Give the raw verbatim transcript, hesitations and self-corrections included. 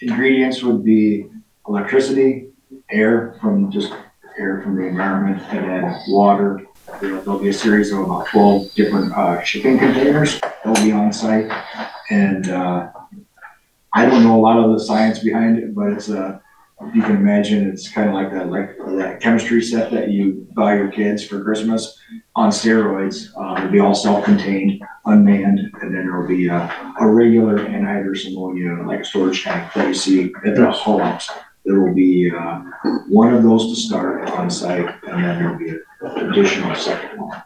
Ingredients would be electricity, air from just air from the environment, and then water. There- There'll be a series of about twelve different uh, shipping containers that'll be on site. And uh, I don't know a lot of the science behind it, but it's a, you can imagine it's kind of like that, like that chemistry set that you buy your kids for Christmas on steroids. Uh, it'll be all self-contained, unmanned, and then there'll be a, a regular anhydrous ammonia, like a storage tank that you see at the homes. There will be uh, one of those to start on site, and then there'll be an additional second one.